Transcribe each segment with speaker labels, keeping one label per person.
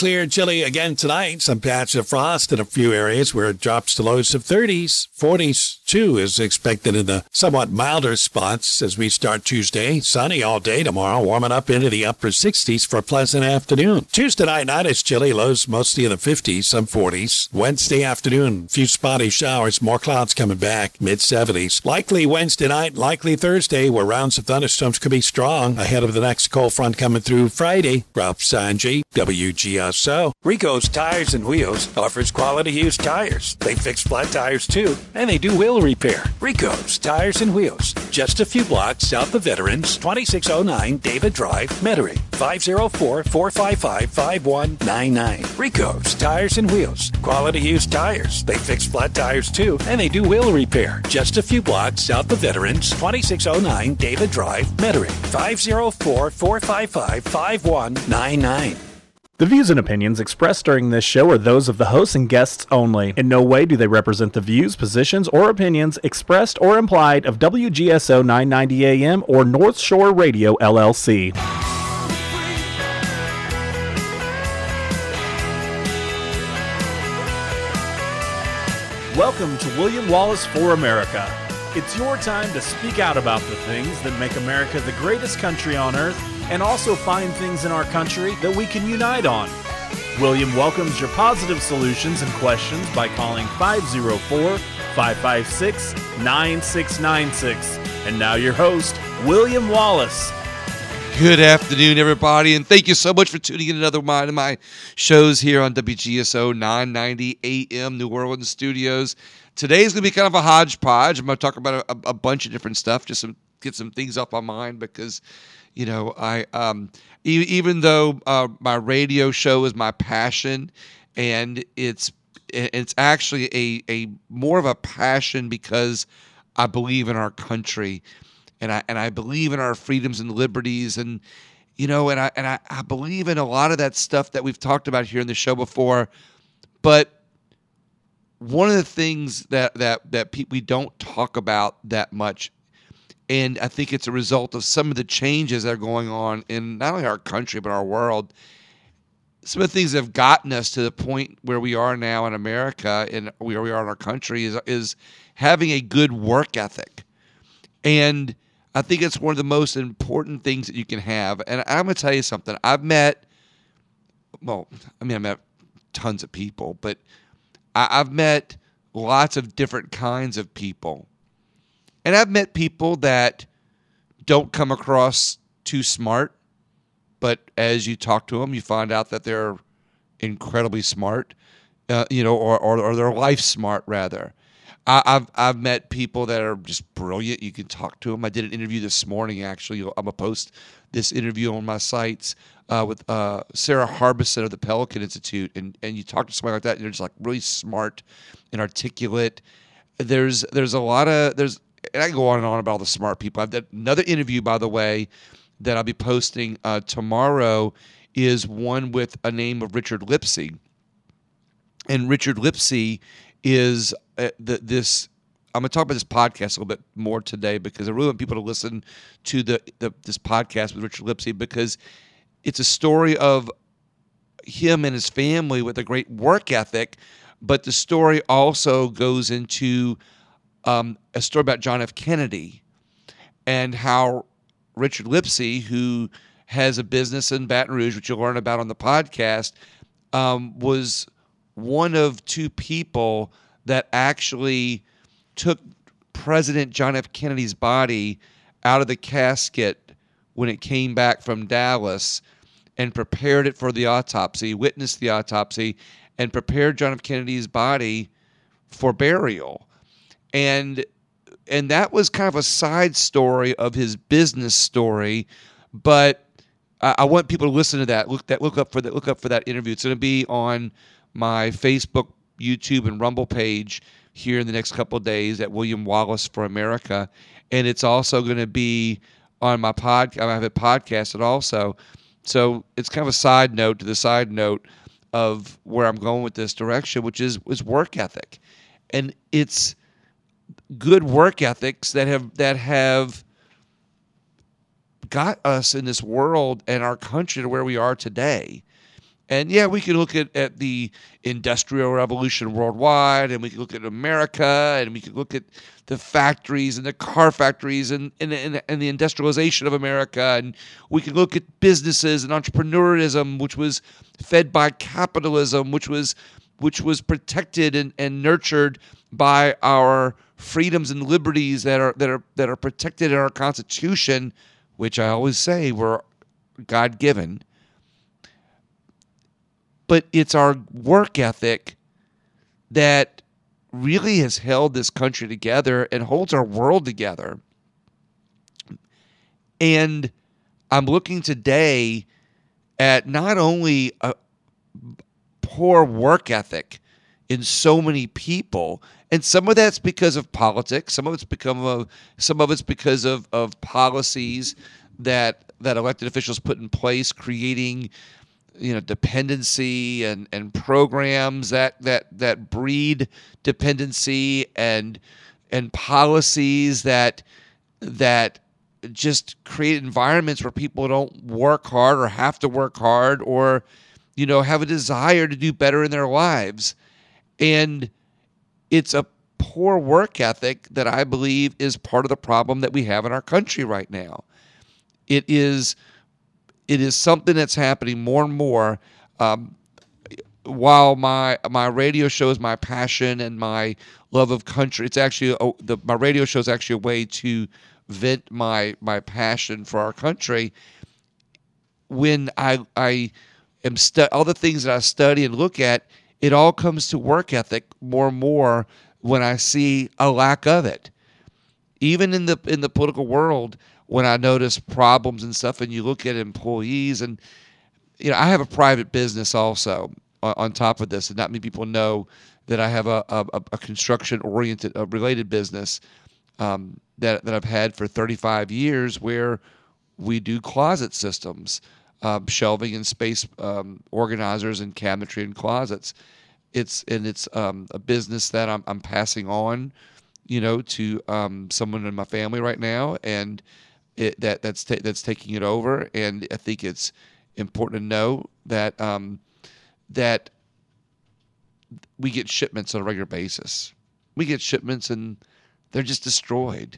Speaker 1: Clear and chilly again tonight. Some patch of frost in a few areas where it drops to lows of 30s. 40s, too, is expected in the somewhat milder spots as we start Tuesday. Sunny all day tomorrow, warming up into the upper 60s for a pleasant afternoon. Tuesday night is chilly, lows mostly in the 50s, some 40s. Wednesday afternoon, few spotty showers, more clouds coming back, mid-70s. Likely Wednesday night, likely Thursday, where rounds of thunderstorms could be strong ahead of the next cold front coming through Friday. Ralph Sanji, WGSO. Rico's Tires and Wheels offers quality used tires. They fix flat tires too, and they do wheel repair. Rico's Tires and Wheels, just a few blocks south of Veterans, 2609 David Drive, Metairie, 504-455-5199. Rico's Tires and Wheels, quality used tires. They fix flat tires too, and they do wheel repair. Just a few blocks south of Veterans, 2609 David Drive, Metairie, 504-455-5199.
Speaker 2: The views and opinions expressed during this show are those of the hosts and guests only. In no way do they represent the views, positions, or opinions expressed or implied of WGSO 990 AM or North Shore Radio, LLC. Welcome to William Wallace for America. It's your time to speak out about the things that make America the greatest country on earth, and also find things in our country that we can unite on. William welcomes your positive solutions and questions by calling 504-556-9696. And now your host, William Wallace.
Speaker 3: Good afternoon, everybody, and thank you so much for tuning in to another one of my shows here on WGSO 990 AM New Orleans Studios. Today's going to be kind of a hodgepodge. I'm going to talk about a bunch of different stuff, just get some things off my mind because, you know, I even though my radio show is my passion, and it's actually a more of a passion because I believe in our country, and I believe in our freedoms and liberties, and you know, and I believe in a lot of that stuff that we've talked about here in the show before. But one of the things that we don't talk about that much, and I think it's a result of some of the changes that are going on in not only our country, but our world. Some of the things that have gotten us to the point where we are now in America and where we are in our country is having a good work ethic. And I think it's one of the most important things that you can have. And I'm going to tell you something. I've met tons of people, but I've met lots of different kinds of people. And I've met people that don't come across too smart, but as you talk to them, you find out that they're incredibly smart, or they're life smart rather. I've met people that are just brilliant. You can talk to them. I did an interview this morning. Actually, I'm gonna post this interview on my sites with Sarah Harbison of the Pelican Institute, and you talk to somebody like that, and they're just like really smart and articulate. There's a lot of and I can go on and on about all the smart people. I've done another interview, by the way, that I'll be posting tomorrow is one with a name of Richard Lipsey. And Richard Lipsey is this. I'm going to talk about this podcast a little bit more today because I really want people to listen to this podcast with Richard Lipsey because it's a story of him and his family with a great work ethic, but the story also goes into a story about John F. Kennedy and how Richard Lipsey, who has a business in Baton Rouge, which you'll learn about on the podcast, was one of two people that actually took President John F. Kennedy's body out of the casket when it came back from Dallas and prepared it for the autopsy, witnessed the autopsy, and prepared John F. Kennedy's body for burial. And that was kind of a side story of his business story, but I want people to listen to that. Look up for that interview. It's going to be on my Facebook, YouTube, and Rumble page here in the next couple of days at William Wallace for America, and it's also going to be on my podcast. I have it podcasted also, so it's kind of a side note to the side note of where I'm going with this direction, which is work ethic, and it's good work ethics that have got us in this world and our country to where we are today. And yeah, we can look at the Industrial Revolution worldwide, and we can look at America, and we can look at the factories and the car factories and the industrialization of America, and we can look at businesses and entrepreneurism, which was fed by capitalism, which was protected and nurtured by our freedoms and liberties that are protected in our Constitution, which I always say were God-given. But it's our work ethic that really has held this country together and holds our world together. And I'm looking today at not only a poor work ethic in so many people, and some of that's because of politics, some of it's because of policies that elected officials put in place, creating dependency and programs that breed dependency and policies that just create environments where people don't work hard or have to work hard or have a desire to do better in their lives. And it's a poor work ethic that I believe is part of the problem that we have in our country right now. It is something that's happening more and more. While my radio show is my passion and my love of country, it's actually my radio show is actually a way to vent my passion for our country. When I am all the things that I study and look at, it all comes to work ethic more and more when I see a lack of it. Even in the political world, when I notice problems and stuff, and you look at employees, and I have a private business also on top of this, and not many people know that I have a construction-oriented, related business that I've had for 35 years, where we do closet systems, shelving and space organizers and cabinetry and closets. It's a business that I'm passing on, to someone in my family right now, and that's taking it over. And I think it's important to know that that we get shipments on a regular basis. We get shipments and they're just destroyed.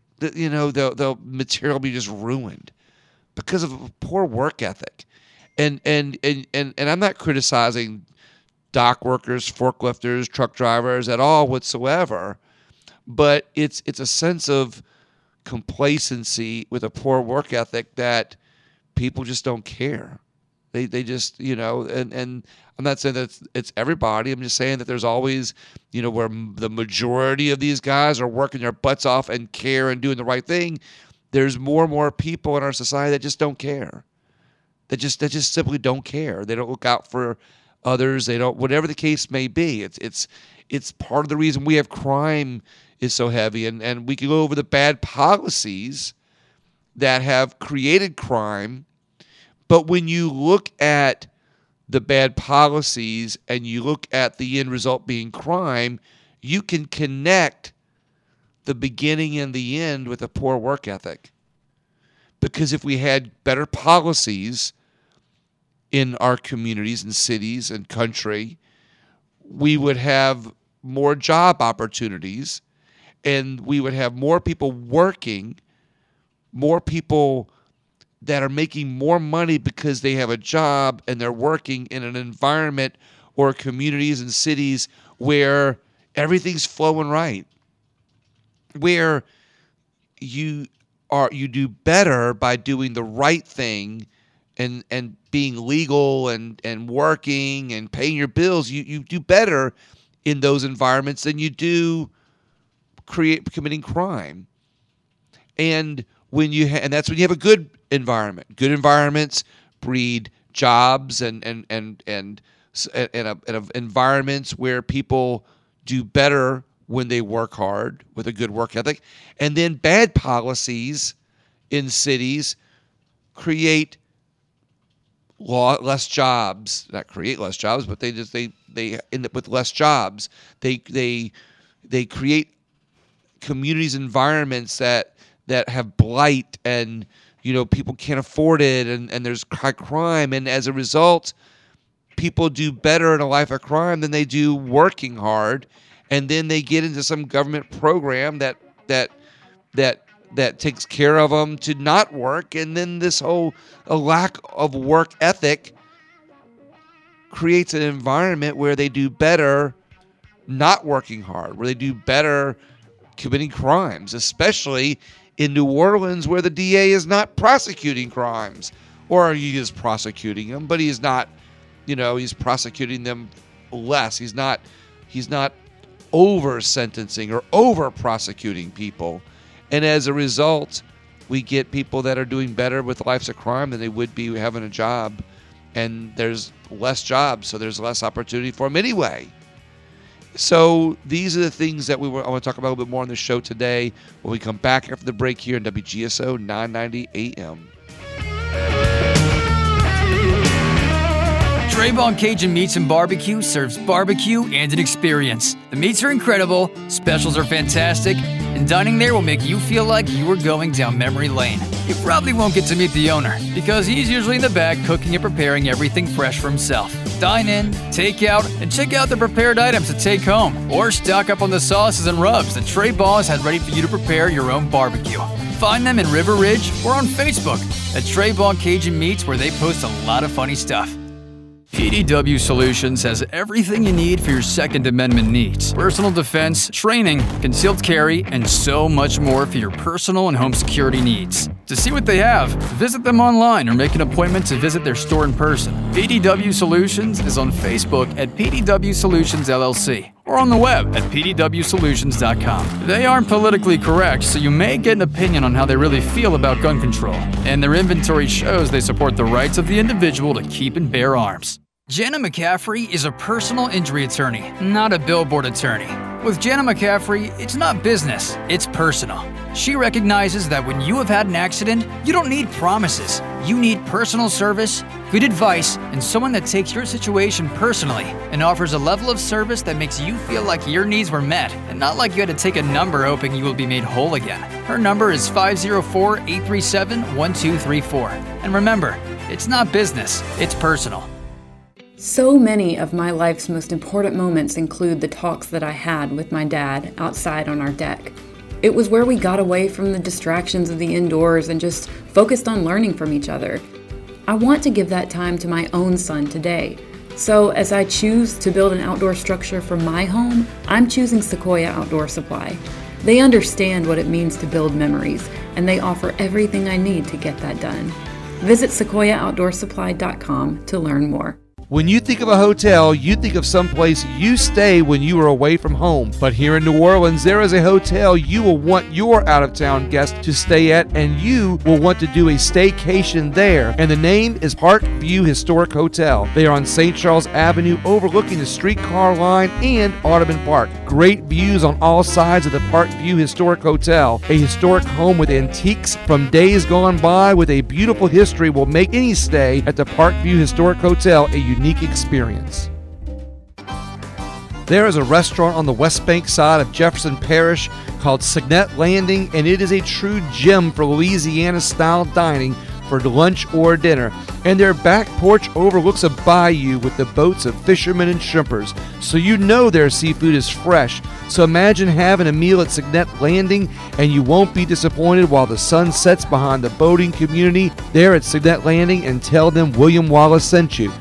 Speaker 3: The material will be just ruined because of a poor work ethic. And I'm not criticizing dock workers, forklifters, truck drivers at all whatsoever, but it's a sense of complacency with a poor work ethic that people just don't care. They just, and I'm not saying that it's everybody. I'm just saying that there's always, where the majority of these guys are working their butts off and care and doing the right thing. There's more and more people in our society that just don't care. That just simply don't care. They don't look out for others. They don't, whatever the case may be. It's part of the reason we have crime is so heavy, and we can go over the bad policies that have created crime. But when you look at the bad policies and you look at the end result being crime, you can connect the beginning and the end with a poor work ethic. Because if we had better policies in our communities and cities and country, we would have more job opportunities, and we would have more people working, more people that are making more money because they have a job and they're working in an environment or communities and cities where everything's flowing right, where you do better by doing the right thing and being legal and working and paying your bills. You do better in those environments than you do committing crime. And and that's when you have a good environment. Good environments breed jobs and environments where people do better when they work hard with a good work ethic. And then bad policies in cities create less jobs. Not create less jobs, but they end up with less jobs. They create communities, environments that have blight, and people can't afford it, and there's high crime, and as a result, people do better in a life of crime than they do working hard, and then they get into some government program that takes care of them to not work, and then this whole a lack of work ethic creates an environment where they do better not working hard, where they do better committing crimes, especially in New Orleans, where the DA is not prosecuting crimes, or he is prosecuting them, but he's not, he's prosecuting them less. He's not over sentencing or over prosecuting people. And as a result, we get people that are doing better with lives of crime than they would be having a job. And there's less jobs, so there's less opportunity for them anyway. So these are the things that I want to talk about a little bit more on the show today when we come back after the break here in WGSO 990 AM.
Speaker 4: Traybon Cajun Meats and Barbecue serves barbecue and an experience. The meats are incredible, specials are fantastic, and dining there will make you feel like you are going down memory lane. You probably won't get to meet the owner because he's usually in the back cooking and preparing everything fresh for himself. Dine in, take out, and check out the prepared items to take home, or stock up on the sauces and rubs that Traybon has ready for you to prepare your own barbecue. Find them in River Ridge or on Facebook at Traybon Cajun Meats, where they post a lot of funny stuff. PDW Solutions has everything you need for your Second Amendment needs. Personal defense, training, concealed carry, and so much more for your personal and home security needs. To see what they have, visit them online or make an appointment to visit their store in person. PDW Solutions is on Facebook at PDW Solutions LLC or on the web at pdwsolutions.com. They aren't politically correct, so you may get an opinion on how they really feel about gun control, and their inventory shows they support the rights of the individual to keep and bear arms. Jana McCaffrey is a personal injury attorney, not a billboard attorney. With Jana McCaffrey, it's not business, it's personal. She recognizes that when you have had an accident, you don't need promises. You need personal service, good advice, and someone that takes your situation personally and offers a level of service that makes you feel like your needs were met and not like you had to take a number hoping you will be made whole again. Her number is 504-837-1234. And remember, it's not business, it's personal.
Speaker 5: So many of my life's most important moments include the talks that I had with my dad outside on our deck. It was where we got away from the distractions of the indoors and just focused on learning from each other. I want to give that time to my own son today. So as I choose to build an outdoor structure for my home, I'm choosing Sequoia Outdoor Supply. They understand what it means to build memories, and they offer everything I need to get that done. Visit sequoiaoutdoorsupply.com to learn more.
Speaker 3: When you think of a hotel, you think of someplace you stay when you are away from home. But here in New Orleans, there is a hotel you will want your out-of-town guests to stay at, and you will want to do a staycation there. And the name is Park View Historic Hotel. They are on St. Charles Avenue, overlooking the streetcar line and Audubon Park. Great views on all sides of the Park View Historic Hotel. A historic home with antiques from days gone by with a beautiful history will make any stay at the Park View Historic Hotel a unique experience. There is a restaurant on the West Bank side of Jefferson Parish called Signet Landing, and it is a true gem for Louisiana-style dining for lunch or dinner. And their back porch overlooks a bayou with the boats of fishermen and shrimpers, so you know their seafood is fresh. So imagine having a meal at Signet Landing, and you won't be disappointed while the sun sets behind the boating community there at Signet Landing, and tell them William Wallace sent you.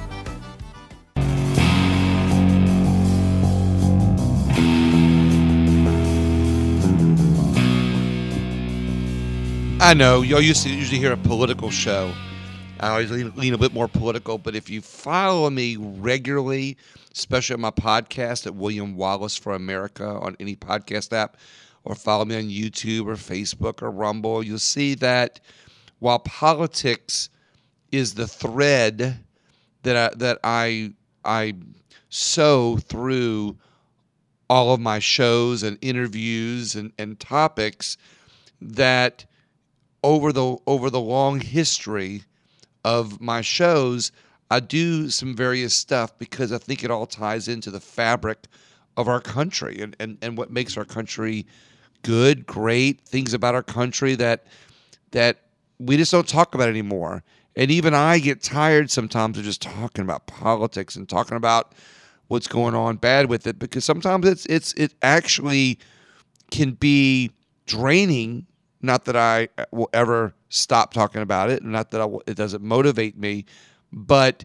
Speaker 3: I know, y'all used to usually hear a political show. I always lean a bit more political, but if you follow me regularly, especially on my podcast at William Wallace for America on any podcast app, or follow me on YouTube or Facebook or Rumble, you'll see that while politics is the thread that I sow through all of my shows and interviews and topics, that over the long history of my shows, I do some various stuff because I think it all ties into the fabric of our country and what makes our country good, great, things about our country that we just don't talk about anymore. And even I get tired sometimes of just talking about politics and talking about what's going on bad with it, because sometimes it actually can be draining. Not that I will ever stop talking about it, not that it doesn't motivate me, but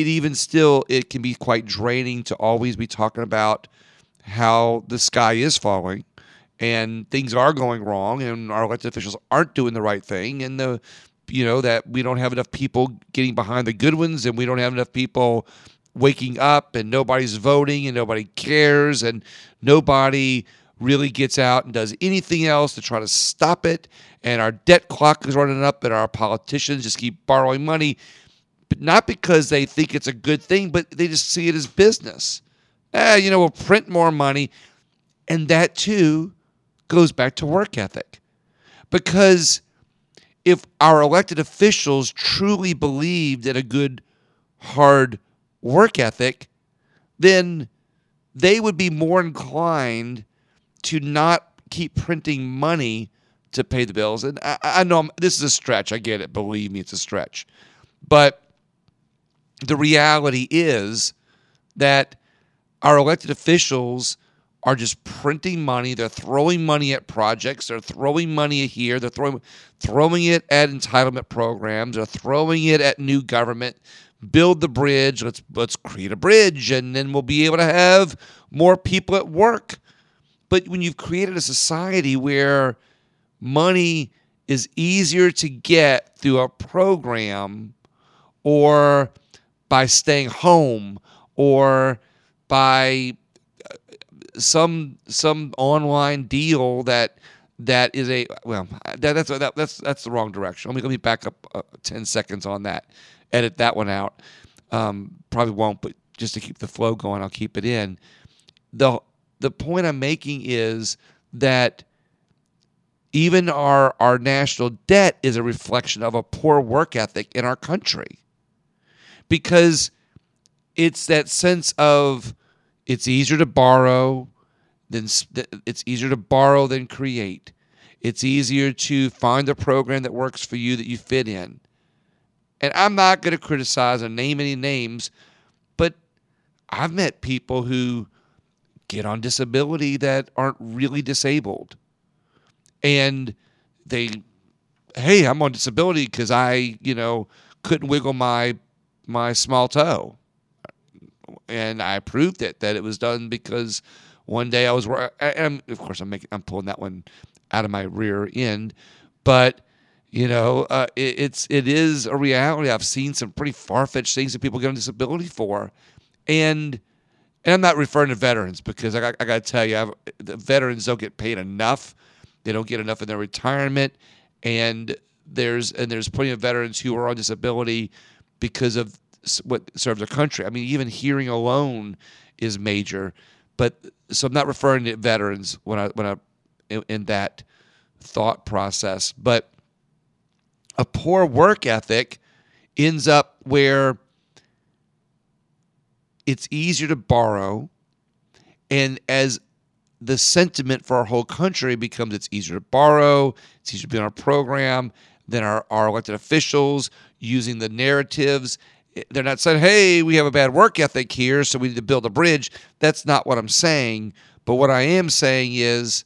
Speaker 3: it can be quite draining to always be talking about how the sky is falling and things are going wrong and our elected officials aren't doing the right thing, and that we don't have enough people getting behind the good ones, and we don't have enough people waking up, and nobody's voting, and nobody cares, and nobody really gets out and does anything else to try to stop it, and our debt clock is running up, and our politicians just keep borrowing money, but not because they think it's a good thing, but they just see it as business. We'll print more money, and that too goes back to work ethic, because if our elected officials truly believed in a good, hard work ethic, then they would be more inclined to not keep printing money to pay the bills. And I know this is a stretch. I get it. Believe me, it's a stretch. But the reality is that our elected officials are just printing money. They're throwing money at projects. They're throwing money here. They're throwing it at entitlement programs. They're throwing it at new government. Build the bridge. Let's create a bridge, and then we'll be able to have more people at work. But when you've created a society where money is easier to get through a program, or by staying home, or by some online deal that is that's the wrong direction. Let me back up 10 seconds on that. Edit that one out. Probably won't, but just to keep the flow going, I'll keep it in. The point I'm making is that even our national debt is a reflection of a poor work ethic in our country, because it's that sense of it's easier to borrow than create. It's easier to find a program that works for you, that you fit in. And I'm not going to criticize or name any names, but I've met people who get on disability that aren't really disabled. And hey, I'm on disability because I, couldn't wiggle my small toe. And I proved that it was done because one day I was, and of course I'm pulling that one out of my rear end, but it is a reality. I've seen some pretty far-fetched things that people get on disability for, and I'm not referring to veterans, because I got to tell you, the veterans don't get paid enough. They don't get enough in their retirement, and there's plenty of veterans who are on disability because of what serves their country. I mean, even hearing alone is major. But so I'm not referring to veterans when I in that thought process. But a poor work ethic ends up where it's easier to borrow, and as the sentiment for our whole country becomes it's easier to borrow, it's easier to be on our program, than our elected officials using the narratives. They're not saying, hey, we have a bad work ethic here, so we need to build a bridge. That's not what I'm saying. But what I am saying is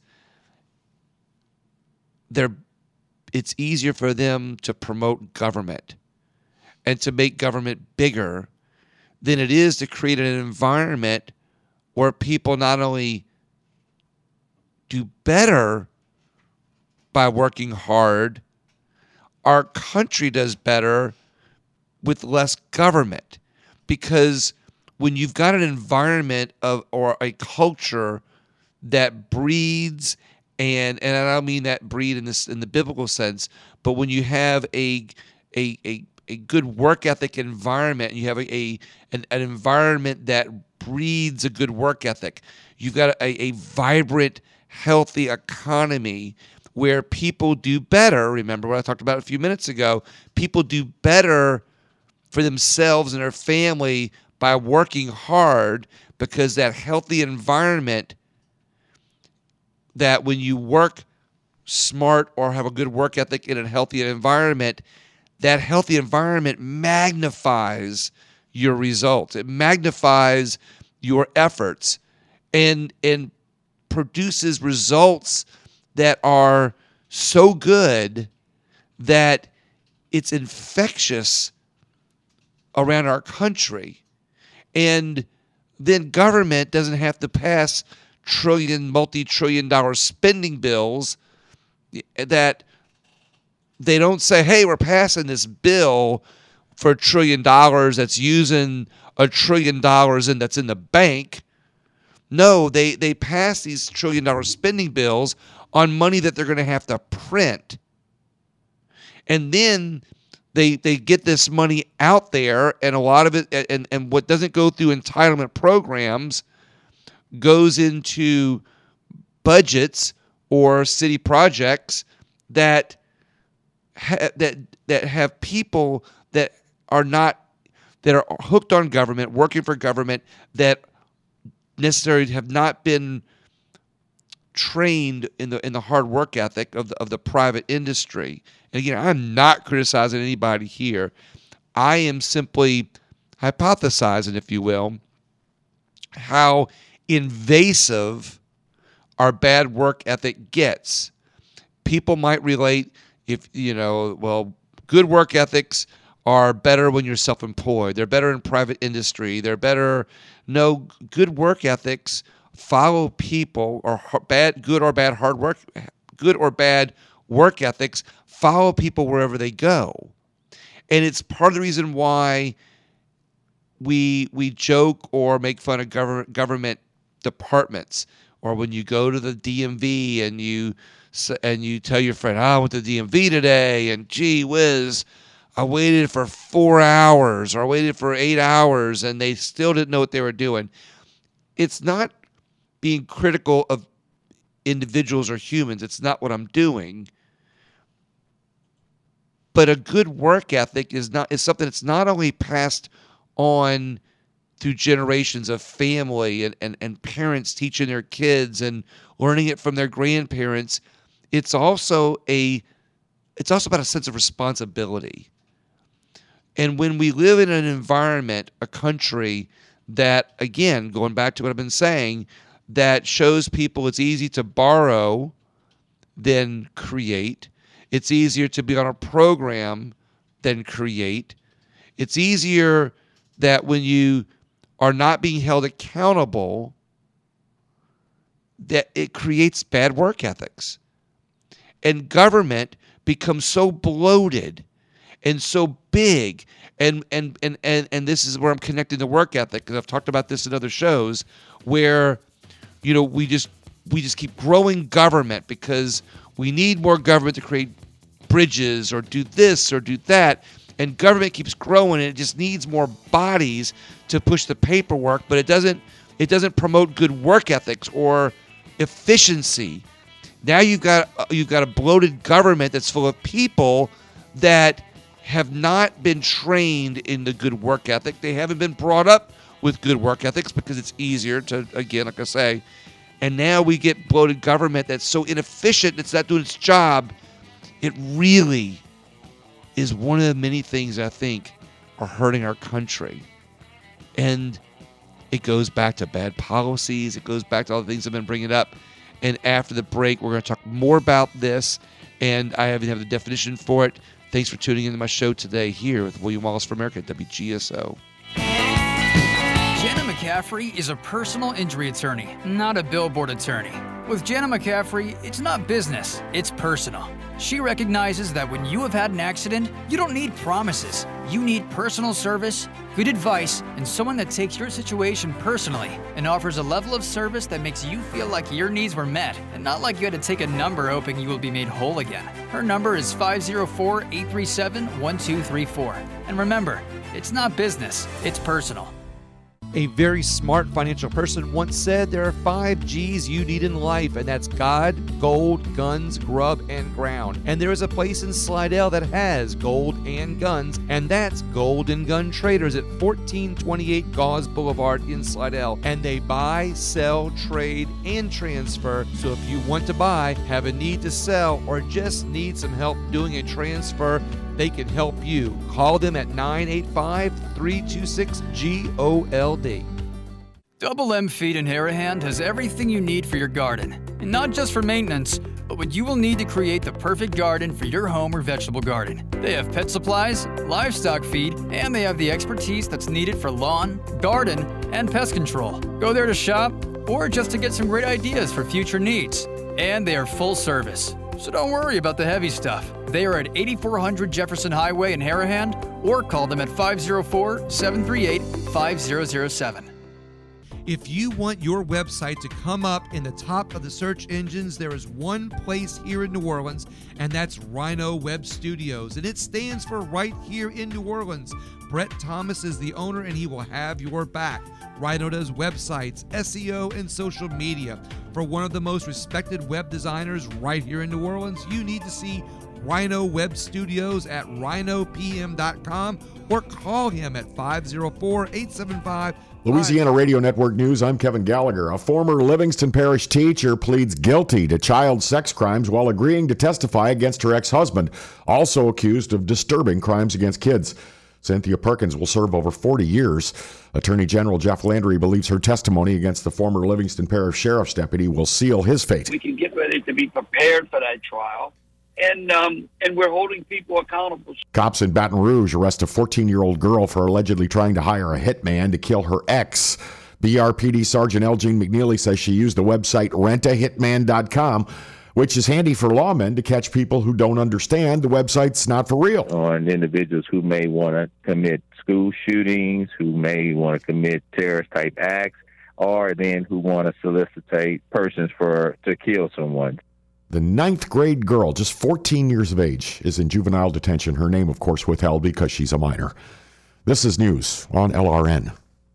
Speaker 3: it's easier for them to promote government and to make government bigger than it is to create an environment where people not only do better by working hard, our country does better with less government. Because when you've got an environment or a culture that breeds, and I don't mean that breed in the biblical sense, but when you have a good work ethic environment, and you have an environment that breeds a good work ethic, you've got a vibrant, healthy economy where people do better. Remember what I talked about a few minutes ago? People do better for themselves and their family by working hard, because that healthy environment, that when you work smart or have a good work ethic in a healthy environment, that healthy environment magnifies your results. It magnifies your efforts and produces results that are so good that it's infectious around our country. And then government doesn't have to pass multi-trillion dollar spending bills that they don't say, hey, we're passing this bill for $1 trillion that's using $1 trillion that's in the bank. No, they pass these $1 trillion spending bills on money that they're going to have to print. And then they get this money out there, and a lot of it, and what doesn't go through entitlement programs goes into budgets or city projects that have people that are hooked on government, working for government, that necessarily have not been trained in the hard work ethic of the private industry. And again, I'm not criticizing anybody here. I am simply hypothesizing, if you will, how invasive our bad work ethic gets. People might relate, good work ethics are better when you're self-employed. They're better in private industry. They're better. No, good work ethics follow people, or good or bad work ethics follow people wherever they go. And it's part of the reason why we joke or make fun of government departments, or when you go to the DMV and you tell your friend, I went to the DMV today, and gee whiz, I waited for 4 hours, or I waited for 8 hours, and they still didn't know what they were doing. It's not being critical of individuals or humans. It's not what I'm doing. But a good work ethic is something that's not only passed on through generations of family and parents teaching their kids and learning it from their grandparents. It's also about a sense of responsibility. And when we live in an environment, a country that, again, going back to what I've been saying, that shows people it's easy to borrow than create. It's easier to be on a program than create. It's easier that when you are not being held accountable, that it creates bad work ethics. And government becomes so bloated and so big, and this is where I'm connecting the work ethic, because I've talked about this in other shows, where we just keep growing government because we need more government to create bridges or do this or do that, and government keeps growing and it just needs more bodies to push the paperwork, but it doesn't promote good work ethics or efficiency. Now you've got a bloated government that's full of people that have not been trained in the good work ethic. They haven't been brought up with good work ethics because it's easier to, again, like I say, and now we get bloated government that's so inefficient, it's not doing its job. It really is one of the many things I think are hurting our country. And it goes back to bad policies. It goes back to all the things I've been bringing up. And after the break, we're going to talk more about this. And I even have the definition for it. Thanks for tuning into my show today here with William Wallace for America at WGSO.
Speaker 4: Jana McCaffrey is a personal injury attorney, not a billboard attorney. With Jana McCaffrey, it's not business, it's personal. She recognizes that when you have had an accident, you don't need promises. You need personal service, good advice, and someone that takes your situation personally and offers a level of service that makes you feel like your needs were met and not like you had to take a number hoping you will be made whole again. Her number is 504-837-1234. And remember, it's not business, it's personal.
Speaker 3: A very smart financial person once said there are 5 G's you need in life, and that's God, gold, guns, grub, and ground. And there is a place in Slidell that has gold and guns, and that's Gold and Gun Traders at 1428 Gauze Boulevard in Slidell. And they buy, sell, trade, and transfer. So if you want to buy, have a need to sell, or just need some help doing a transfer, they can help you. Call them at 985-326-GOLD.
Speaker 4: Double M Feed in Harahan has everything you need for your garden. And not just for maintenance, but what you will need to create the perfect garden for your home or vegetable garden. They have pet supplies, livestock feed, and they have the expertise that's needed for lawn, garden, and pest control. Go there to shop or just to get some great ideas for future needs. And they are full service. So don't worry about the heavy stuff. They are at 8400 Jefferson Highway in Harahan, or call them at 504-738-5007.
Speaker 3: If you want your website to come up in the top of the search engines, there is one place here in New Orleans, and that's Rhino Web Studios. And it stands for right here in New Orleans. Brett Thomas is the owner, and he will have your back. Rhino does websites, SEO, and social media. For one of the most respected web designers right here in New Orleans, you need to see Rhino Web Studios at rhinopm.com or call him at 504-875
Speaker 6: Louisiana Radio Network News, I'm Kevin Gallagher. A former Livingston Parish teacher pleads guilty to child sex crimes while agreeing to testify against her ex-husband, also accused of disturbing crimes against kids. Cynthia Perkins will serve over 40 years. Attorney General Jeff Landry believes her testimony against the former Livingston Parish Sheriff's deputy will seal his fate.
Speaker 7: We can get ready to be prepared for that trial. And we're holding people accountable.
Speaker 6: Cops in Baton Rouge arrest a 14-year-old girl for allegedly trying to hire a hitman to kill her ex. BRPD Sergeant Elgene McNeely says she used the website rentahitman.com, which is handy for lawmen to catch people who don't understand the website's not for real.
Speaker 8: On individuals who may want to commit school shootings, who may want to commit terrorist-type acts, or then who want to solicitate persons to kill someone.
Speaker 6: The 9th grade girl, just 14 years of age, is in juvenile detention. Her name, of course, withheld because she's a minor. This is news on LRN.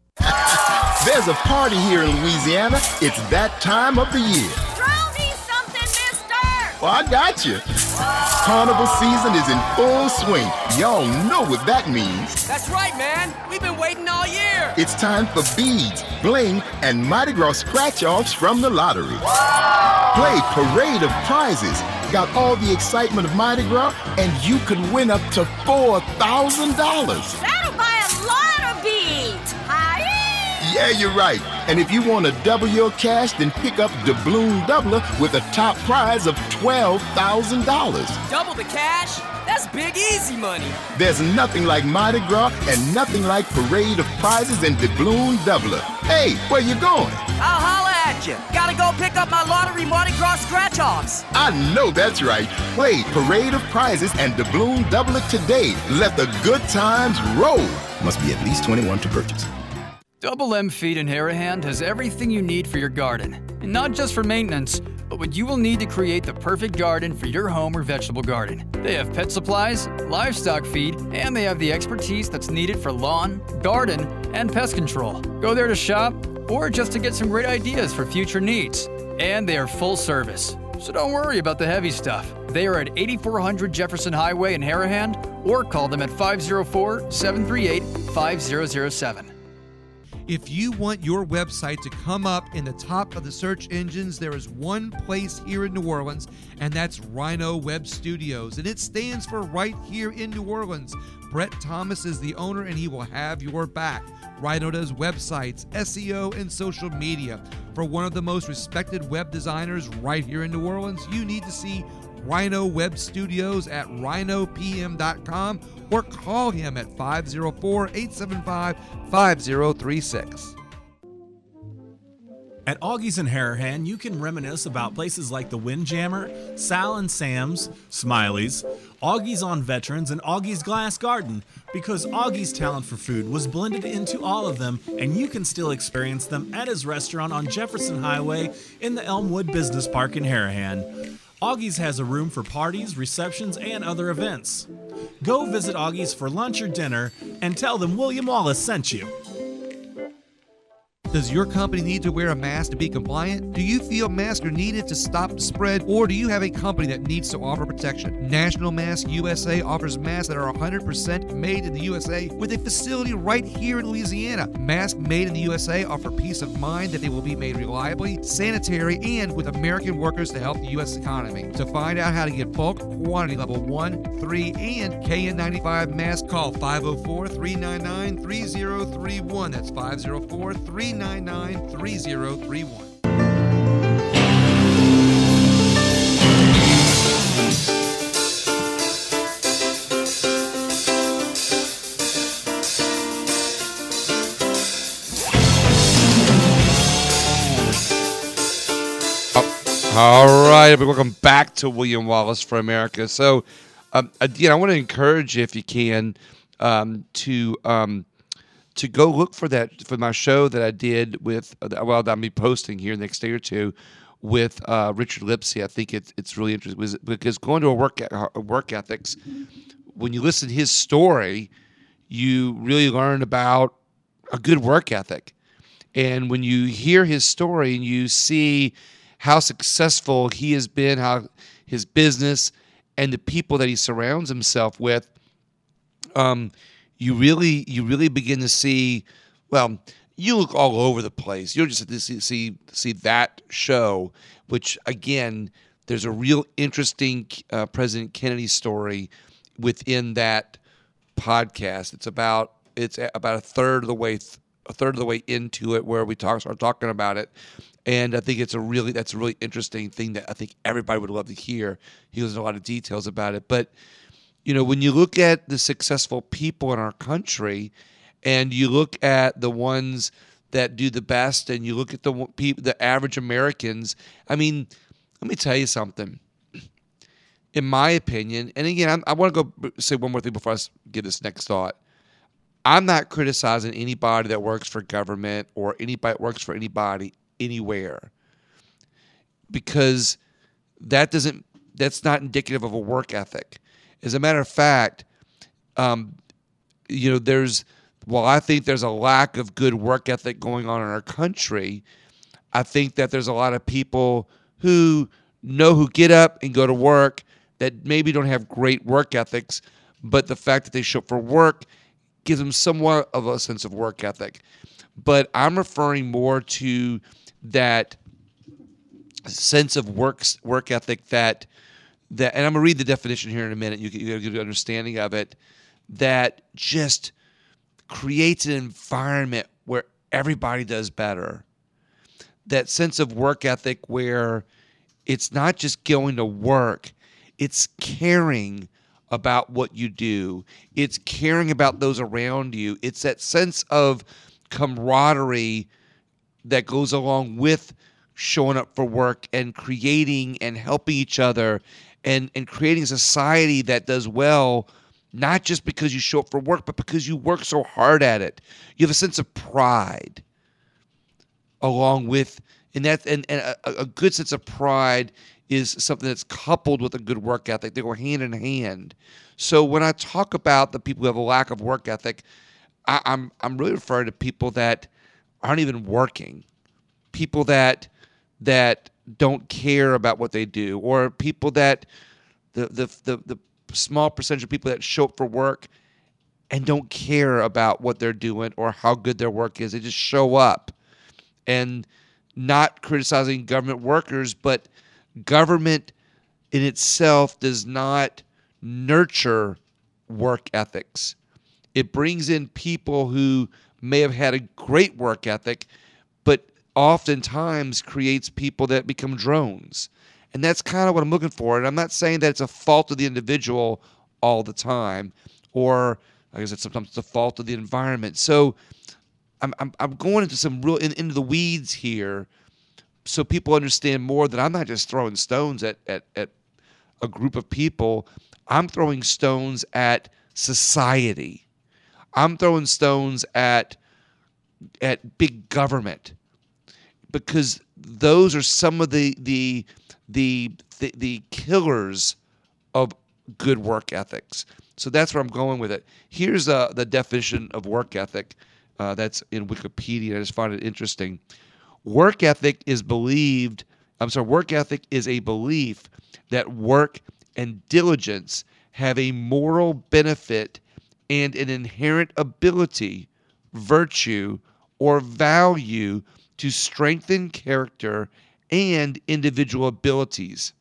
Speaker 9: There's a party here in Louisiana. It's that time of the year.
Speaker 10: Throw me something, mister!
Speaker 9: Well, I got you. Carnival season is in full swing. Y'all know what that means.
Speaker 11: That's right, man. We've been waiting all year.
Speaker 9: It's time for beads, bling, and Mardi Gras scratch-offs from the lottery. Play Parade of Prizes. Got all the excitement of Mardi Gras, and you could win up to $4,000.
Speaker 10: That'll buy a lot of beads. Hi-ee!
Speaker 9: Yeah, you're right. And if you want to double your cash, then pick up Doubloon Doubler with a top prize of $12,000.
Speaker 11: Double the cash? That's big, easy money.
Speaker 9: There's nothing like Mardi Gras and nothing like Parade of Prizes and Doubloon Doubler. Hey, where you going?
Speaker 11: I'll holla at you. Gotta go pick up my lottery Mardi Gras scratch-offs.
Speaker 9: I know that's right. Play Parade of Prizes and Doubloon Doubler today. Let the good times roll. Must be at least 21 to purchase.
Speaker 4: Double M Feed in Harahan has everything you need for your garden. And not just for maintenance, but what you will need to create the perfect garden for your home or vegetable garden. They have pet supplies, livestock feed, and they have the expertise that's needed for lawn, garden, and pest control. Go there to shop or just to get some great ideas for future needs. And they are full service. So don't worry about the heavy stuff. They are at 8400 Jefferson Highway in Harahan, or call them at 504-738-5007.
Speaker 3: If you want your website to come up in the top of the search engines, there is one place here in New Orleans, and that's Rhino Web Studios. And it stands for right here in New Orleans. Brett Thomas is the owner, and he will have your back. Rhino does websites, SEO, and social media. For one of the most respected web designers right here in New Orleans, you need to see Rhino Web Studios at rhinopm.com or call him at 504-875-5036.
Speaker 2: At Augie's in Harahan, you can reminisce about places like the Windjammer, Sal and Sam's, Smiley's, Augie's on Veterans, and Augie's Glass Garden, because Augie's talent for food was blended into all of them, and you can still experience them at his restaurant on Jefferson Highway in the Elmwood Business Park in Harahan. Augie's has a room for parties, receptions, and other events. Go visit Augie's for lunch or dinner and tell them William Wallace sent you.
Speaker 3: Does your company need to wear a mask to be compliant? Do you feel masks are needed to stop the spread, or do you have a company that needs to offer protection? National Mask USA offers masks that are 100% made in the USA with a facility right here in Louisiana. Masks made in the USA offer peace of mind that they will be made reliably, sanitary, and with American workers to help the U.S. economy. To find out how to get bulk, quantity level 1, 3, and KN95 masks, call 504-399-3031. That's 504-399-3031. All right, welcome back to William Wallace for America. So, again, I want to encourage you, if you can, to go look for my show that I did with, that I'll be posting here next day or two with Richard Lipsey. I think it's really interesting because going to a work ethics, when you listen to his story, you really learn about a good work ethic. And when you hear his story and you see how successful he has been, how his business and the people that he surrounds himself with, you really begin to see, well, you look all over the place. You'll just see that show, which, again, there's a real interesting President Kennedy story within that podcast. It's about a third of the way into it where we start talking about it. And I think that's a really interesting thing that I think everybody would love to hear. He goes into a lot of details about it. But, when you look at the successful people in our country and you look at the ones that do the best and you look at the average Americans, I mean, let me tell you something. In my opinion, and again, I want to go say one more thing before I give this next thought. I'm not criticizing anybody that works for government or anybody that works for anybody anywhere, because that's not indicative of a work ethic. As a matter of fact, while I think there's a lack of good work ethic going on in our country, I think that there's a lot of people who get up and go to work that maybe don't have great work ethics, but the fact that they show up for work gives them somewhat of a sense of work ethic. But I'm referring more to that sense of work ethic that, and I'm gonna read the definition here in a minute. You get a good understanding of it. That just creates an environment where everybody does better. That sense of work ethic where it's not just going to work; it's caring about what you do. It's caring about those around you. It's that sense of camaraderie that goes along with showing up for work and creating and helping each other and creating a society that does well, not just because you show up for work, but because you work so hard at it. You have a sense of pride along with, and a good sense of pride is something that's coupled with a good work ethic. They go hand in hand. So when I talk about the people who have a lack of work ethic, I'm really referring to people that aren't even working, people that don't care about what they do, or people that the small percentage of people that show up for work and don't care about what they're doing or how good their work is. They just show up. And not criticizing government workers, but government in itself does not nurture work ethics. It brings in people who may have had a great work ethic, but oftentimes creates people that become drones. And that's kind of what I'm looking for. And I'm not saying that it's a fault of the individual all the time, or like I said, sometimes it's a fault of the environment. So I'm going into some real into the weeds here, so people understand more that I'm not just throwing stones at a group of people. I'm throwing stones at society. I'm throwing stones at big government, because those are some of the killers of good work ethics. So that's where I'm going with it. Here's the definition of work ethic That's in Wikipedia. I just find it interesting. Work ethic is a belief that work and diligence have a moral benefit and an inherent ability, virtue, or value to strengthen character and individual abilities.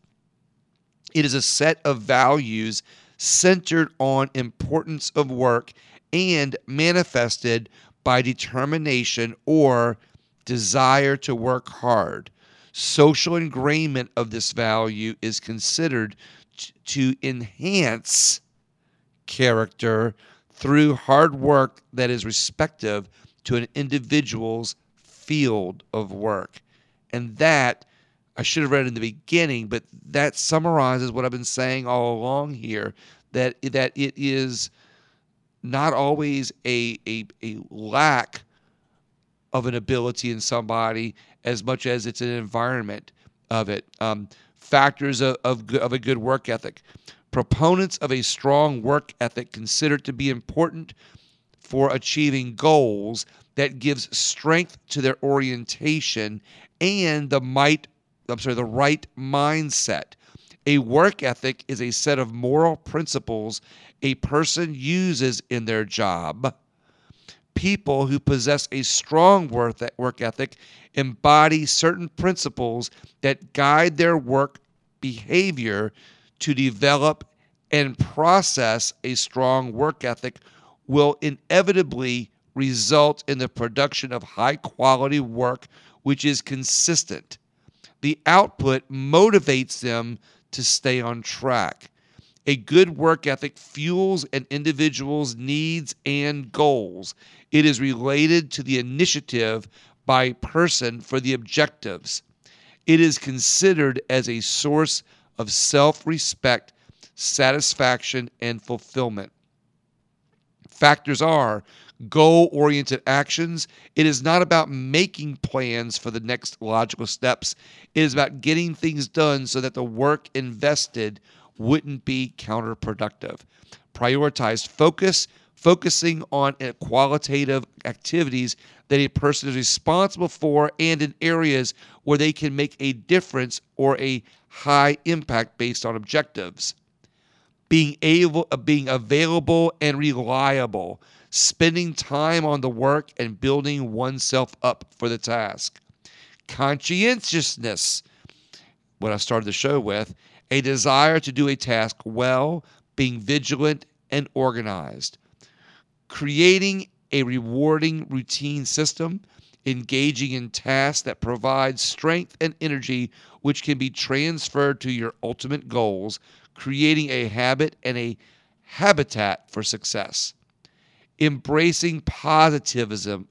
Speaker 3: It is a set of values centered on importance of work and manifested by determination or desire to work hard. Social ingrainment of this value is considered to enhance character through hard work that is respective to an individual's field of work. And that, I should have read in the beginning, but that summarizes what I've been saying all along here, that it is not always a lack of an ability in somebody as much as it's an environment of it. Factors of a good work ethic. Proponents of a strong work ethic consider it to be important for achieving goals that gives strength to their orientation and the right mindset. A work ethic is a set of moral principles a person uses in their job. People who possess a strong work ethic embody certain principles that guide their work behavior. To develop and process a strong work ethic will inevitably result in the production of high-quality work which is consistent. The output motivates them to stay on track. A good work ethic fuels an individual's needs and goals. It is related to the initiative by person for the objectives. It is considered as a source of self-respect, satisfaction, and fulfillment. Factors are goal-oriented actions. It is not about making plans for the next logical steps. It is about getting things done so that the work invested wouldn't be counterproductive. Prioritized focusing on qualitative activities that a person is responsible for and in areas where they can make a difference or a high impact based on objectives. Being available and reliable, spending time on the work and building oneself up for the task. Conscientiousness, what I started the show with, a desire to do a task well, being vigilant and organized. Creating a rewarding routine system, engaging in tasks that provide strength and energy which can be transferred to your ultimate goals, creating a habit and a habitat for success. Embracing positivism.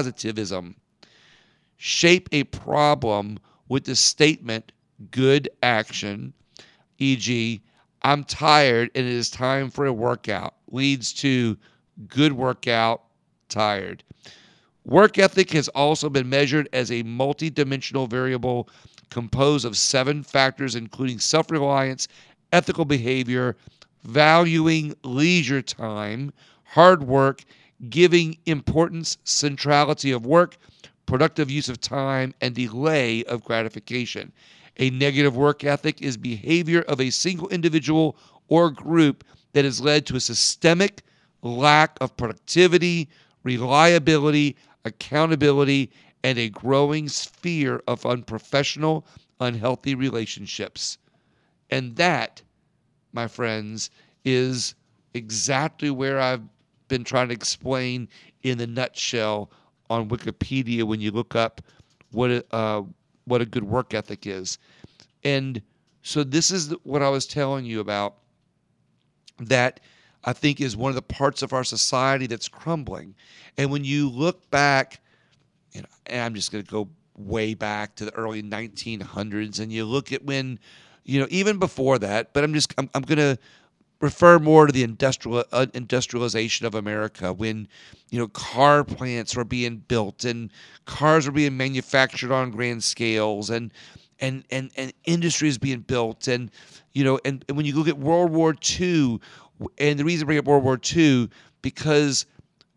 Speaker 3: Shape a problem with the statement, good action, e.g., I'm tired and it is time for a workout, leads to good workout, tired. Work ethic has also been measured as a multidimensional variable composed of 7 factors, including self-reliance, ethical behavior, valuing leisure time, hard work, giving importance, centrality of work, productive use of time, and delay of gratification. A negative work ethic is behavior of a single individual or group that has led to a systemic lack of productivity, reliability, accountability, and a growing sphere of unprofessional, unhealthy relationships. And that, my friends, is exactly where I've been trying to explain in the nutshell on Wikipedia when you look up what a good work ethic is. And so this is what I was telling you about, that I think is one of the parts of our society that's crumbling. And when you look back, and I'm just going to go way back to the early 1900s, and you look at when, even before that, but I'm going to refer more to the industrialization of America, when, car plants were being built and cars were being manufactured on grand scales, and industries being built, and when you look at World War II, and the reason I bring up World War II, because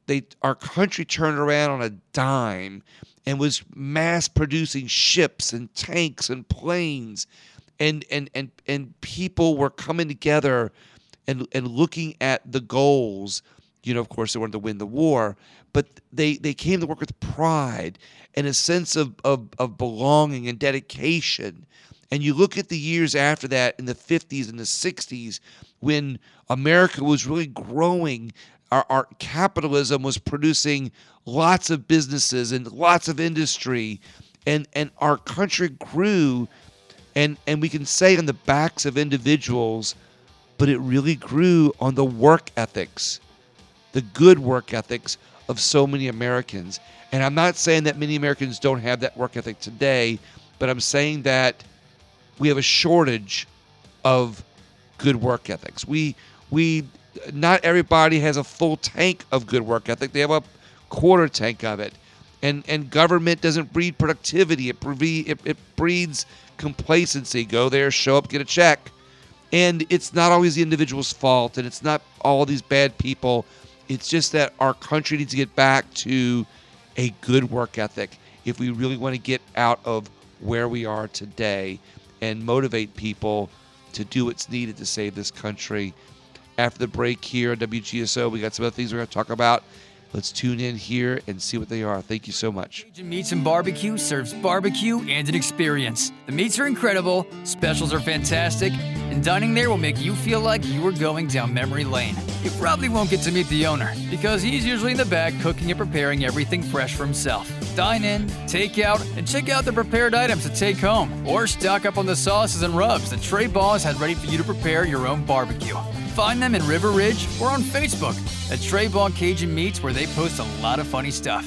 Speaker 3: our country turned around on a dime and was mass producing ships and tanks and planes, and people were coming together and looking at the goals. Of course, they wanted to win the war, but they came to work with pride and a sense of belonging and dedication. And you look at the years after that in the 50s and the 60s when America was really growing. Our capitalism was producing lots of businesses and lots of industry, and our country grew, and we can say on the backs of individuals, but it really grew on the work ethics, the good work ethics of so many Americans. And I'm not saying that many Americans don't have that work ethic today, but I'm saying that we have a shortage of good work ethics. Not everybody has a full tank of good work ethic. They have a quarter tank of it. And government doesn't breed productivity. It breeds complacency. Go there, show up, get a check. And it's not always the individual's fault, and it's not all these bad people. It's just that our country needs to get back to a good work ethic if we really want to get out of where we are today and motivate people to do what's needed to save this country. After the break here at WGSO, we got some other things we're going to talk about. Let's tune in here and see what they are. Thank you so much.
Speaker 4: Cajun Meats and Barbecue serves barbecue and an experience. The meats are incredible, specials are fantastic, and dining there will make you feel like you are going down memory lane. You probably won't get to meet the owner because he's usually in the back cooking and preparing everything fresh for himself. Dine in, take out, and check out the prepared items to take home, or stock up on the sauces and rubs that Trey Boss has ready for you to prepare your own barbecue. Find them in River Ridge or on Facebook at Trey Bon Cajun Meats, where they post a lot of funny stuff.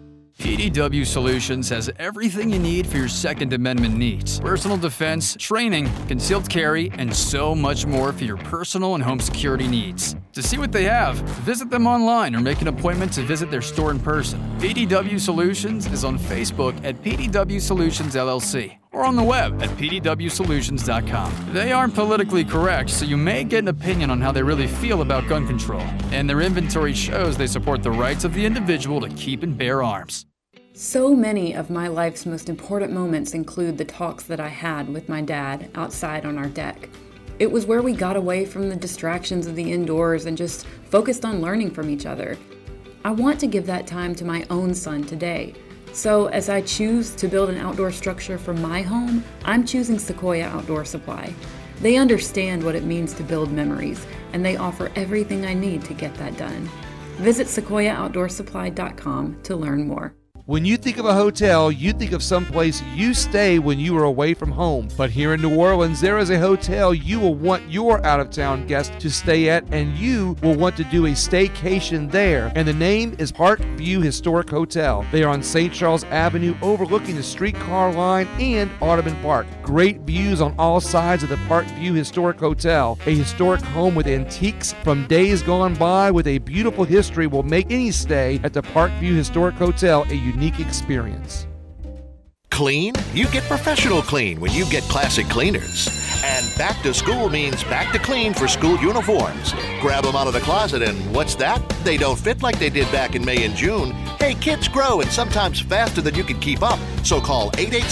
Speaker 4: PDW Solutions has everything you need for your Second Amendment needs. Personal defense, training, concealed carry, and so much more for your personal and home security needs. To see what they have, visit them online or make an appointment to visit their store in person. PDW Solutions is on Facebook at PDW Solutions LLC or on the web at pdwsolutions.com. They aren't politically correct, so you may get an opinion on how they really feel about gun control. And their inventory shows they support the rights of the individual to keep and bear arms.
Speaker 5: So many of my life's most important moments include the talks that I had with my dad outside on our deck. It was where we got away from the distractions of the indoors and just focused on learning from each other. I want to give that time to my own son today. So as I choose to build an outdoor structure for my home, I'm choosing Sequoia Outdoor Supply. They understand what it means to build memories, and they offer everything I need to get that done. Visit sequoiaoutdoorsupply.com to learn more.
Speaker 3: When you think of a hotel, you think of someplace you stay when you are away from home. But here in New Orleans, there is a hotel you will want your out-of-town guests to stay at, and you will want to do a staycation there. And the name is Park View Historic Hotel. They are on St. Charles Avenue, overlooking the streetcar line and Audubon Park. Great views on all sides of the Park View Historic Hotel. A historic home with antiques from days gone by with a beautiful history will make any stay at the Park View Historic Hotel a unique experience.
Speaker 12: Clean? You get professional clean when you get Classic Cleaners. And back to school means back to clean for school uniforms. Grab them out of the closet and what's that? They don't fit like they did back in May and June. Hey, kids grow and sometimes faster than you can keep up. So call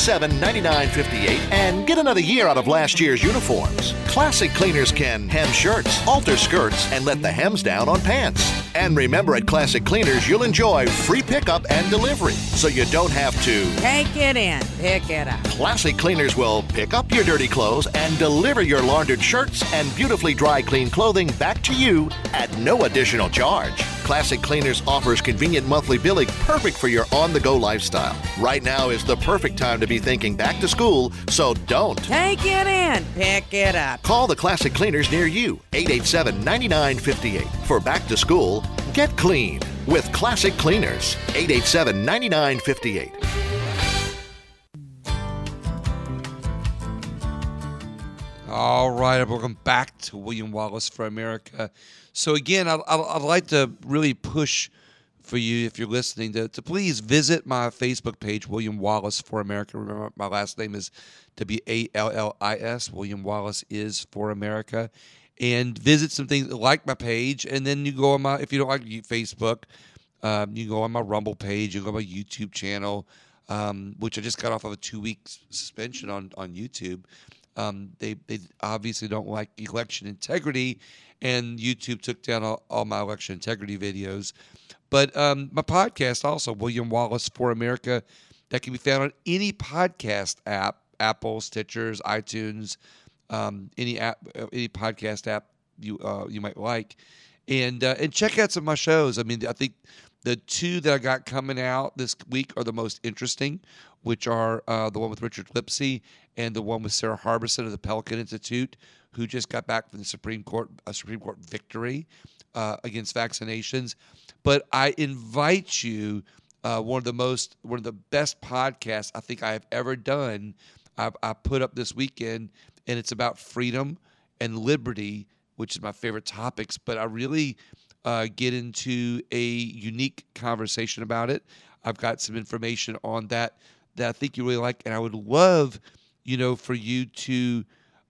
Speaker 12: 887-9958 and get another year out of last year's uniforms. Classic Cleaners can hem shirts, alter skirts, and let the hems down on pants. And remember, at Classic Cleaners, you'll enjoy free pickup and delivery, so you don't have to
Speaker 13: take it in, pick it up.
Speaker 12: Classic Cleaners will pick up your dirty clothes and deliver your laundered shirts and beautifully dry clean clothing back to you at no additional charge. Classic Cleaners offers convenient monthly billing perfect for your on-the-go lifestyle. Right now is the perfect time to be thinking back to school, so don't
Speaker 13: take it in, pick it up.
Speaker 12: Call the Classic Cleaners near you, 887-9958. For back to school, get clean with Classic Cleaners, 887-9958.
Speaker 3: All right, welcome back to William Wallace for America. So again, I'd like to really push for you, if you're listening, to please visit my Facebook page, William Wallace for America. Remember, my last name is W-A-L-L-I-S. William Wallace is for America. And visit some things like my page, and then you go on my, if you don't like Facebook, You can go on my Rumble page. You can go on my YouTube channel, which I just got off of a 2-week suspension on YouTube. They obviously don't like election integrity, and YouTube took down all my election integrity videos. But my podcast also, William Wallace for America, that can be found on any podcast app, Apple, Stitchers, iTunes, any podcast app you might like, and check out some of my shows. I mean, I think the 2 that I got coming out this week are the most interesting, which are the one with Richard Lipsey and the one with Sarah Harbison of the Pelican Institute, who just got back from the Supreme Court victory against vaccinations. But I invite you, one of the best podcasts I think I have ever done. I put up this weekend, and it's about freedom and liberty, which is my favorite topics. But I really get into a unique conversation about it. I've got some information on that I think you really like, and I would love, for you to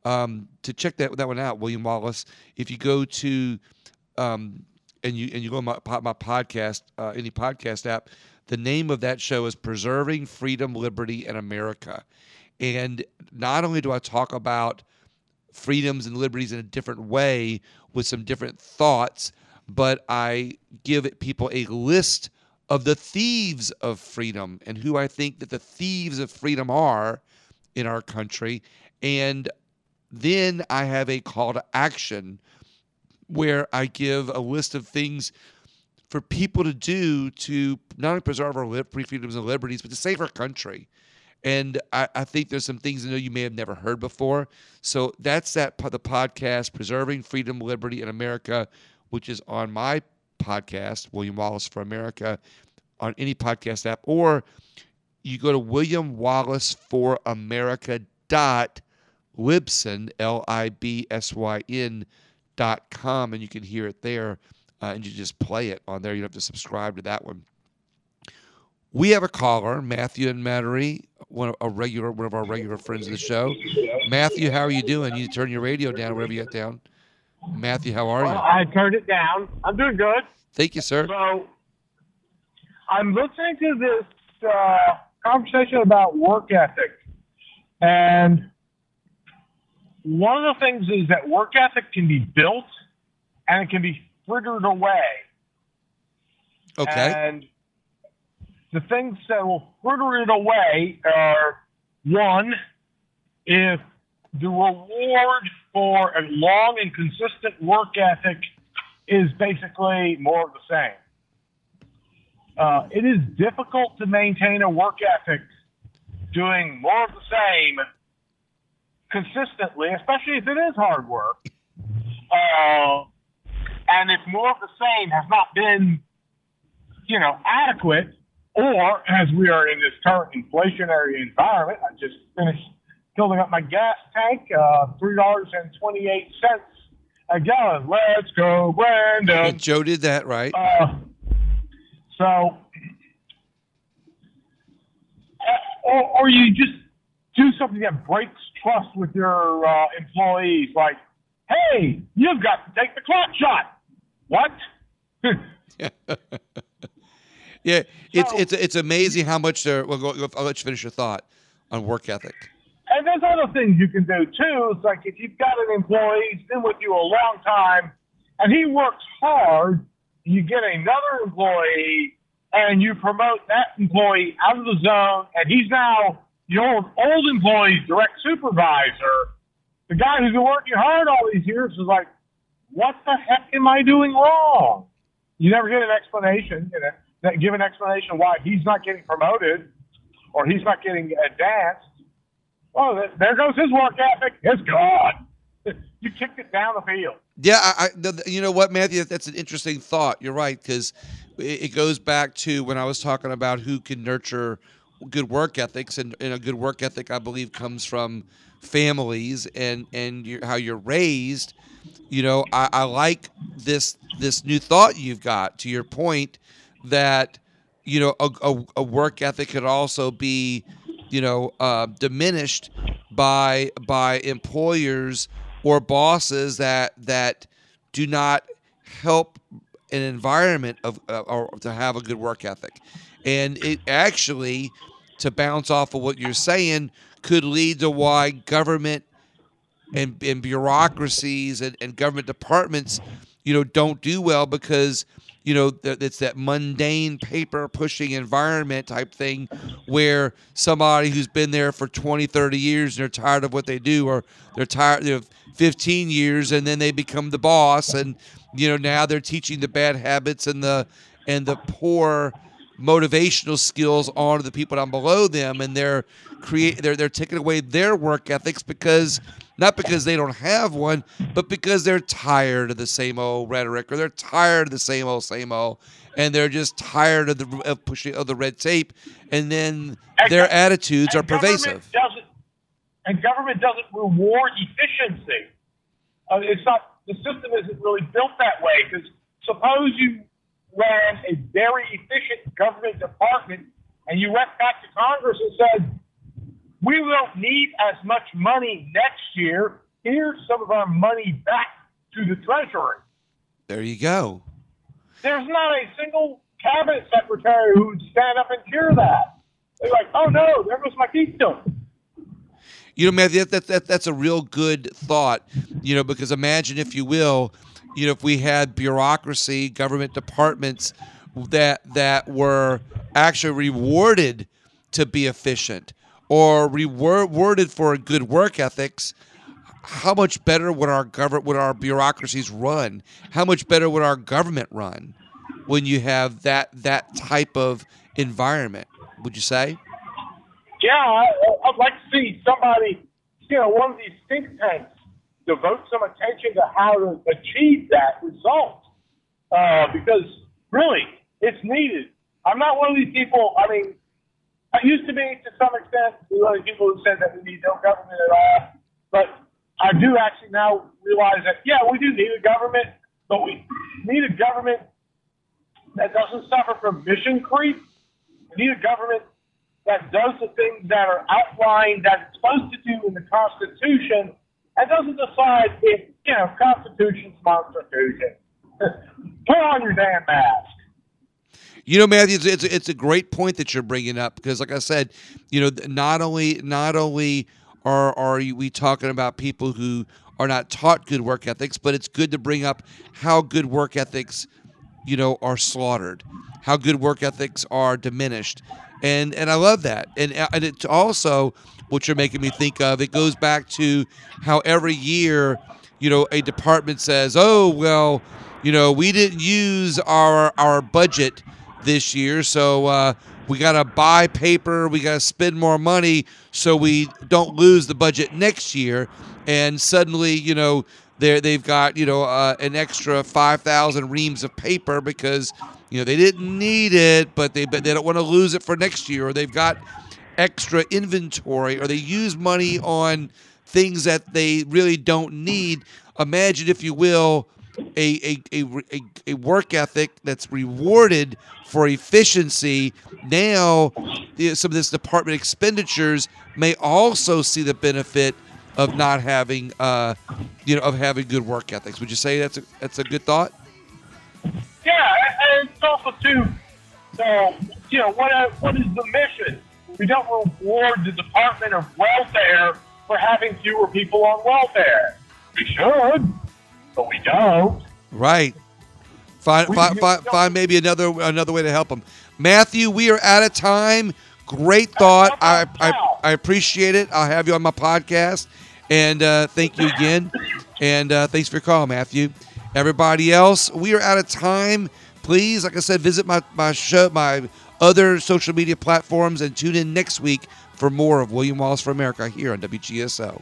Speaker 3: check that one out, William Wallace. If you go to and you go on my podcast, any podcast app, the name of that show is Preserving Freedom, Liberty, and America. And not only do I talk about freedoms and liberties in a different way with some different thoughts, but I give people a list of the thieves of freedom and who I think that the thieves of freedom are in our country. And then I have a call to action where I give a list of things for people to do to not only preserve our freedoms and liberties, but to save our country. And I think there's some things you may have never heard before. So that's the podcast, Preserving Freedom, Liberty, and America, which is on my podcast, William Wallace for America, on any podcast app. Or you go to williamwallaceforamerica.libsyn, LIBSYN.com, and you can hear it there, and you just play it on there. You don't have to subscribe to that one. We have a caller, Matthew and Mattery, one of our regular friends of the show. Matthew, how are you doing? You turn your radio down, wherever you got down. Matthew, how are you?
Speaker 14: I turned it down. I'm doing good.
Speaker 3: Thank you, sir.
Speaker 14: So I'm listening to this conversation about work ethic. And one of the things is that work ethic can be built and it can be frittered away.
Speaker 3: Okay.
Speaker 14: And the things that will fritter it away are, one, if the reward for a long and consistent work ethic is basically more of the same. It is difficult to maintain a work ethic doing more of the same consistently, especially if it is hard work. And if more of the same has not been, adequate, or as we are in this current inflationary environment, I just finished filling up my gas tank, $3.28 a gallon. Let's go, Brandon.
Speaker 3: Joe did that, right?
Speaker 14: Or you just do something that breaks trust with your employees, like, hey, you've got to take the clock shot. What?
Speaker 3: Yeah, it's amazing how much they're. I'll let you finish your thought on work ethic.
Speaker 14: And there's other things you can do too. It's like if you've got an employee who's been with you a long time, and he works hard, you get another employee, and you promote that employee out of the zone, and he's now your old employee's direct supervisor. The guy who's been working hard all these years is like, what the heck am I doing wrong? You never get an explanation. Give an explanation why he's not getting promoted or he's not getting advanced. Oh, there goes his work ethic. It's gone. You kicked it down the field.
Speaker 3: Yeah, you know what, Matthew? That's an interesting thought. You're right, because it goes back to when I was talking about who can nurture good work ethics, and a good work ethic, I believe, comes from families and how you're raised. I like this new thought you've got, to your point, that a work ethic could also be diminished by employers or bosses that do not help an environment of or to have a good work ethic. And it actually, to bounce off of what you're saying, could lead to why government and bureaucracies and government departments, don't do well, because it's that mundane paper pushing environment type thing where somebody who's been there for 20, 30 years and they're tired of what they do, or they're tired of 15 years and then they become the boss, and now they're teaching the bad habits and the poor motivational skills onto the people down below them, and they're taking away their work ethics not because they don't have one, but because they're tired of the same old rhetoric, or they're tired of the same old, and they're just tired of pushing the red tape, and then their attitudes are pervasive.
Speaker 14: Government doesn't reward efficiency. The system isn't really built that way, because suppose you ran a very efficient government department and you went back to Congress and said, we don't need as much money next year. Here's some of our money back to the Treasury.
Speaker 3: There you go.
Speaker 14: There's not a single cabinet secretary who would stand up and cheer that. They're like, oh no, there goes my keystone.
Speaker 3: Matthew, that's a real good thought, because imagine, if you will, if we had bureaucracy, government departments that were actually rewarded to be efficient, or rewarded for good work ethics, how much better would our bureaucracies run? How much better would our government run when you have that type of environment? Would you say?
Speaker 14: Yeah, I'd like to see somebody, one of these think tanks, devote some attention to how to achieve that result, because really, it's needed. I'm not one of these people. I mean, I used to be, to some extent, one of the people who said that we need no government at all. But I do actually now realize that, yeah, we do need a government, but we need a government that doesn't suffer from mission creep. We need a government that does the things that are outlined that it's supposed to do in the Constitution, and doesn't decide if, Constitution's Constitution. Put on your damn mask.
Speaker 3: Matthew, it's a great point that you're bringing up, because, like I said, not only are we talking about people who are not taught good work ethics, but it's good to bring up how good work ethics, are slaughtered, how good work ethics are diminished, and I love that, and it's also what you're making me think of. It goes back to how every year, a department says, oh well, we didn't use our budget this year, so we got to buy paper, we got to spend more money so we don't lose the budget next year. And suddenly, they've got, an extra 5,000 reams of paper because, they didn't need it, but they don't want to lose it for next year, or they've got extra inventory, or they use money on things that they really don't need. Imagine, if you will, a work ethic that's rewarded for efficiency. Now, some of this department expenditures may also see the benefit of not having, of having good work ethics. Would you say that's a good thought?
Speaker 14: Yeah, and it's also too. So, what is the mission? We don't reward the Department of Welfare for having fewer people on welfare. We should, but we don't.
Speaker 3: Right. Find maybe another way to help them. Matthew, we are out of time. Great thought. I appreciate it. I'll have you on my podcast. And thank you again. And thanks for your call, Matthew. Everybody else, we are out of time. Please, like I said, visit my show, my other social media platforms, and tune in next week for more of William Wallace for America here on WGSO.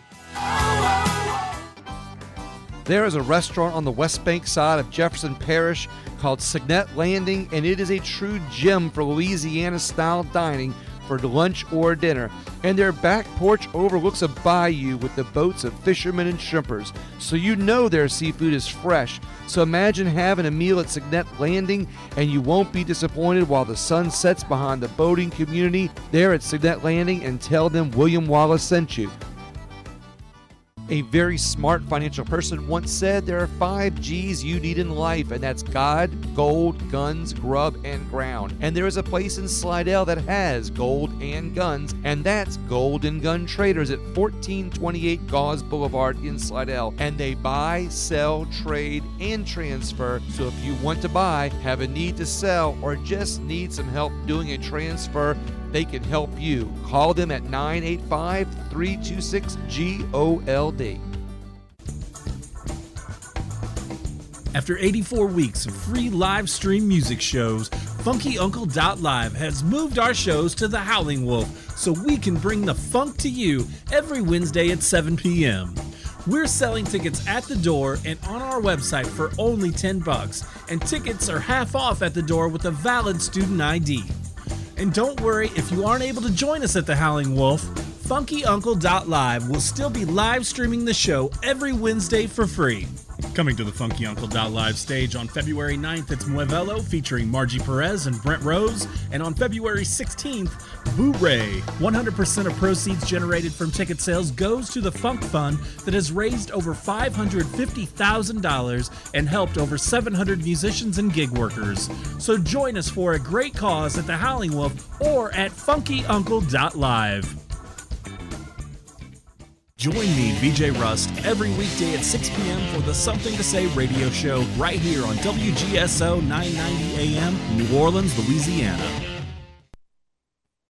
Speaker 3: There is a restaurant on the West Bank side of Jefferson Parish called Signet Landing, and it is a true gem for Louisiana-style dining for lunch or dinner. And their back porch overlooks a bayou with the boats of fishermen and shrimpers, so you know their seafood is fresh. So imagine having a meal at Signet Landing, and you won't be disappointed while the sun sets behind the boating community there at Signet Landing, and tell them William Wallace sent you. A very smart financial person once said there are 5 G's you need in life, and that's God, gold, guns, grub, and ground. And there is a place in Slidell that has gold and guns, and that's Gold and Gun Traders at 1428 Gauze Boulevard in Slidell. And they buy, sell, trade, and transfer. So if you want to buy, have a need to sell, or just need some help doing a transfer, they can help you. Call them at 985-326-GOLD.
Speaker 2: After 84 weeks of free live stream music shows, FunkyUncle.live has moved our shows to the Howling Wolf so we can bring the funk to you every Wednesday at 7 p.m. We're selling tickets at the door and on our website for only $10, and tickets are half off at the door with a valid student ID. And don't worry if you aren't able to join us at the Howling Wolf, FunkyUncle.live will still be live streaming the show every Wednesday for free. Coming to the FunkyUncle.live stage on February 9th, it's Muevelo featuring Margie Perez and Brent Rose, and on February 16th, Boo Ray. 100% of proceeds generated from ticket sales goes to the Funk Fund that has raised over $550,000 and helped over 700 musicians and gig workers. So join us for a great cause at the Howling Wolf or at FunkyUncle.live. Join me, VJ Rust, every weekday at 6 p.m. for the Something to Say radio show right here on WGSO 990 AM, New Orleans, Louisiana.